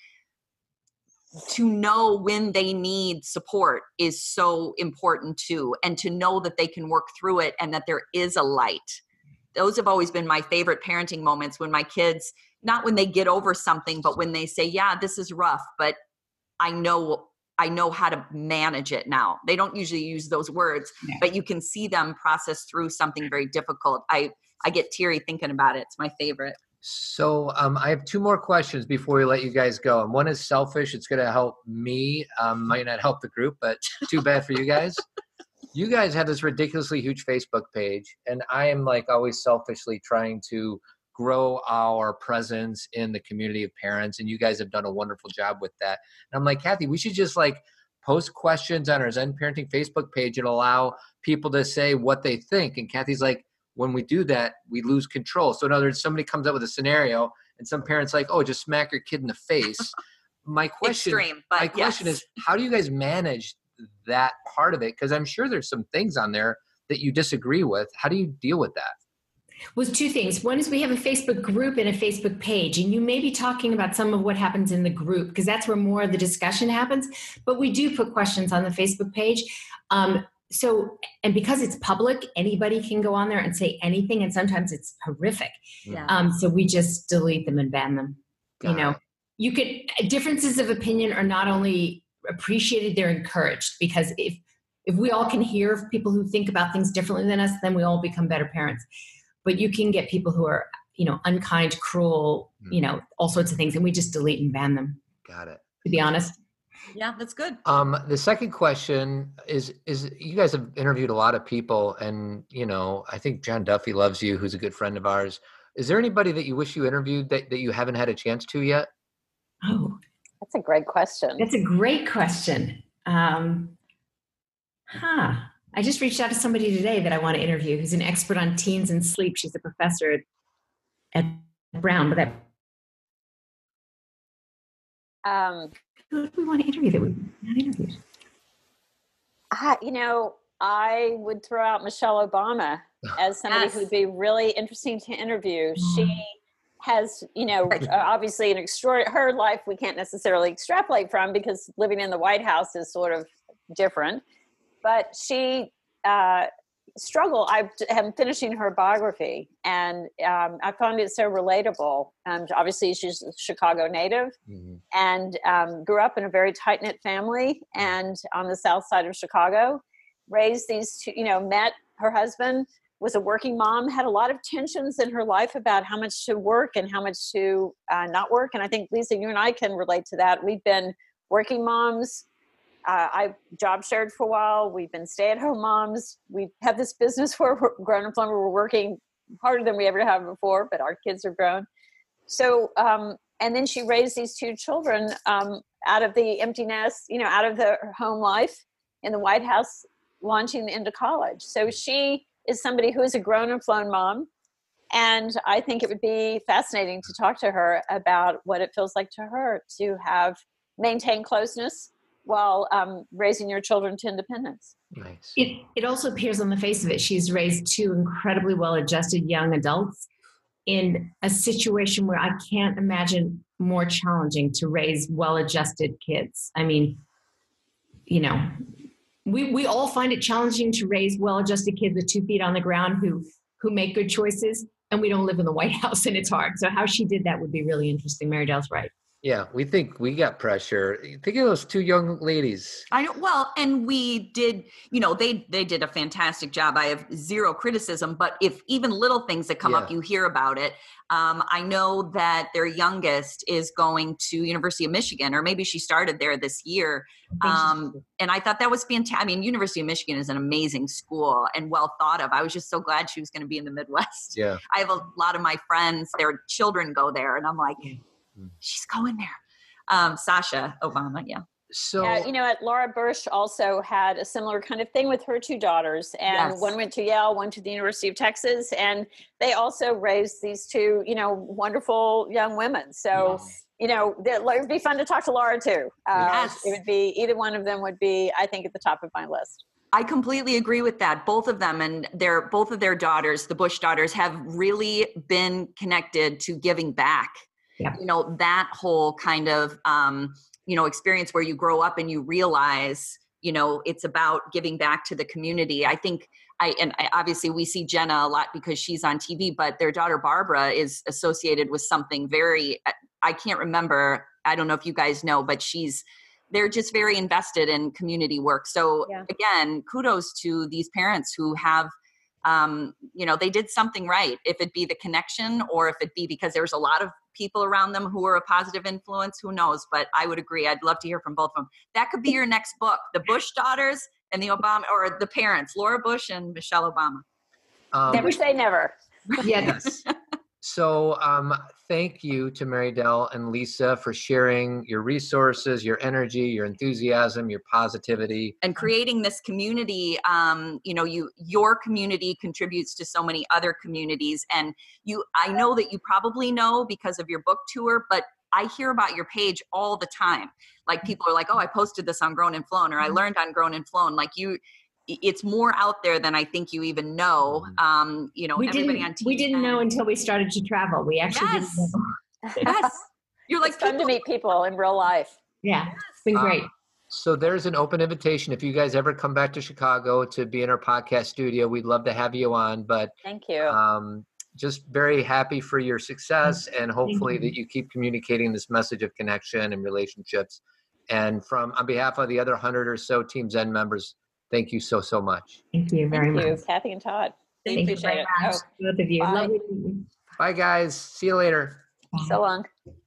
To know when they need support is so important too. And to know that they can work through it and that there is a light. Those have always been my favorite parenting moments when my kids, not when they get over something, but when they say, yeah, this is rough, but I know I know how to manage it now. They don't usually use those words, yeah. but you can see them process through something very difficult. I, I get teary thinking about it. It's my favorite. So um, I have two more questions before we let you guys go. And one is selfish. It's going to help me. Um, might not help the group, but too bad for you guys. You guys have this ridiculously huge Facebook page. And I am like always selfishly trying to grow our presence in the community of parents. And you guys have done a wonderful job with that. And I'm like, Kathy, we should just like post questions on our Zen Parenting Facebook page and allow people to say what they think. And Kathy's like, when we do that, we lose control. So in other words, somebody comes up with a scenario and some parents like, oh, just smack your kid in the face. My question, Extreme, but my question yes. is, how do you guys manage that part of it? Because I'm sure there's some things on there that you disagree with. How do you deal with that? Well, two things. One is we have a Facebook group and a Facebook page, and you may be talking about some of what happens in the group because that's where more of the discussion happens. But we do put questions on the Facebook page. Um, so, and because it's public, anybody can go on there and say anything, and sometimes it's horrific. Yeah. Um, so we just delete them and ban them. Got you know, it. you could differences of opinion are not only appreciated, they're encouraged because if if we all can hear people who think about things differently than us, then we all become better parents. But you can get people who are, you know, unkind, cruel, you know, all sorts of things. And we just delete and ban them. Got it. To be honest. Yeah, that's good. Um, the second question is, is you guys have interviewed a lot of people and, you know, I think John Duffy loves you, who's a good friend of ours. Is there anybody that you wish you interviewed that, that you haven't had a chance to yet? Oh, that's a great question. That's a great question. Um, huh. I just reached out to somebody today that I want to interview who's an expert on teens and sleep. She's a professor at Brown, but that um, who do we want to interview that we've not interviewed? I, you know, I would throw out Michelle Obama as somebody Yes. who'd be really interesting to interview. She has, you know, Right. uh, obviously an extraordinary, her life we can't necessarily extrapolate from because living in the White House is sort of different. But she uh, struggled. I am finishing her biography, and um, I found it so relatable. Um, obviously, she's a Chicago native, mm-hmm. and um, grew up in a very tight-knit family, and on the south side of Chicago, raised these two, you know, met her husband, was a working mom, had a lot of tensions in her life about how much to work and how much to uh, not work. And I think, Lisa, you and I can relate to that. We've been working moms. Uh, I job shared for a while. We've been stay-at-home moms. We have this business where we're grown and where we're working harder than we ever have before, but our kids are grown. So, um, and then she raised these two children um, out of the empty nest, you know, out of the home life in the White House, launching into college. So she is somebody who is a grown and flown mom. And I think it would be fascinating to talk to her about what it feels like to her to have maintained closeness while um, raising your children to independence. Nice. It, it also appears on the face of it, she's raised two incredibly well-adjusted young adults in a situation where I can't imagine more challenging to raise well-adjusted kids. I mean, you know, we, we all find it challenging to raise well-adjusted kids with two feet on the ground who, who make good choices, and we don't live in the White House and it's hard. So how she did that would be really interesting. Mary Dell's right. Yeah, we think we got pressure. Think of those two young ladies. I know. Well, and we did, you know, they they did a fantastic job. I have zero criticism, but if even little things that come Yeah. up, you hear about it. Um, I know that their youngest is going to University of Michigan, or maybe she started there this year. Um, and I thought that was fantastic. I mean, University of Michigan is an amazing school and well thought of. I was just so glad she was going to be in the Midwest. Yeah. I have a lot of my friends, their children go there, and I'm like, she's going there. Um, Sasha Obama, yeah. So, Yeah, you know what? Laura Bush also had a similar kind of thing with her two daughters, and Yes. one went to Yale, one to the University of Texas, and they also raised these two, you know, wonderful young women. So, Yes. you know, it would be fun to talk to Laura too. Uh, Yes. It would be, either one of them would be, I think, at the top of my list. I completely agree with that. Both of them and their both of their daughters, the Bush daughters, have really been connected to giving back. Yeah. You know, that whole kind of, um, you know, experience where you grow up and you realize, you know, it's about giving back to the community. I think I, and I, obviously we see Jenna a lot because she's on T V, but their daughter Barbara is associated with something very, I can't remember. I don't know if you guys know, but she's, they're just very invested in community work. So Yeah. again, kudos to these parents who have, um, you know, they did something right. If it be the connection or if it be because there's a lot of people around them who are a positive influence, who knows? But I would agree. I'd love to hear from both of them. That could be your next book, the Bush daughters and the Obama, or the parents, Laura Bush and Michelle Obama. um, Never say never. Yeah. yes. So um, thank you to Mary Dell and Lisa for sharing your resources, your energy, your enthusiasm, your positivity. And creating this community, um, you know, you your community contributes to so many other communities. And you, I know that you probably know because of your book tour, but I hear about your page all the time. Like people are like, oh, I posted this on Grown and Flown, or I learned on Grown and Flown. Like you, it's more out there than I think you even know. Um, you know, We everybody didn't, on T V. we didn't know until we started to travel. We actually Yes. didn't know. Yes. You're like, It's fun to people- meet people in real life. Yeah, it's been Uh, great. So there's an open invitation. If you guys ever come back to Chicago to be in our podcast studio, we'd love to have you on. But Thank you. um, just very happy for your success, and hopefully you. that you keep communicating this message of connection and relationships. And from on behalf of the other hundred or so Team Zen members, thank you so, so much. Thank you very Thank you, much. Kathy and Todd. Thank you Appreciate very it. much, Oh, both of you. bye. Lovely to meet you. Bye, guys. See you later. so long.